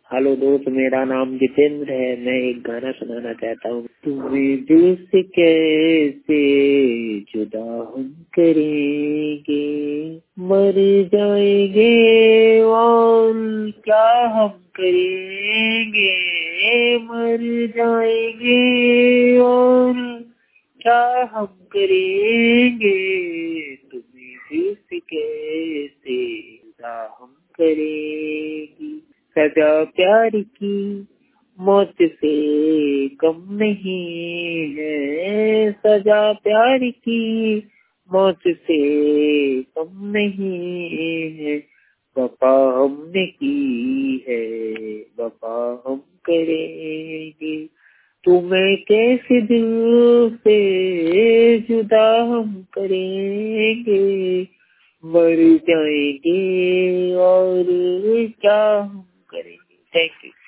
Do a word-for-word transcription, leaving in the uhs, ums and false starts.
Hello दोस्त, मेरा नाम जितेंद्र है। मैं एक गाना सुनाना चाहता हूँ। तुम्हें दिल से कैसे जुदा हम करेंगे, मर जाएंगे और क्या हम करेंगे, मर जाएंगे और क्या हम करेंगे। तुम्हें दिल से कैसे जुदा हम करेंगे। सजा प्यार की मौत से कम नहीं है, सजा प्यार की मौत से कम नहीं है। वफा हमने की है, वफा हम करेंगे। तुम्हें कैसे दिल से जुदा हम करेंगे, मर जाएंगे और क्या हम करेंगे। Thank you.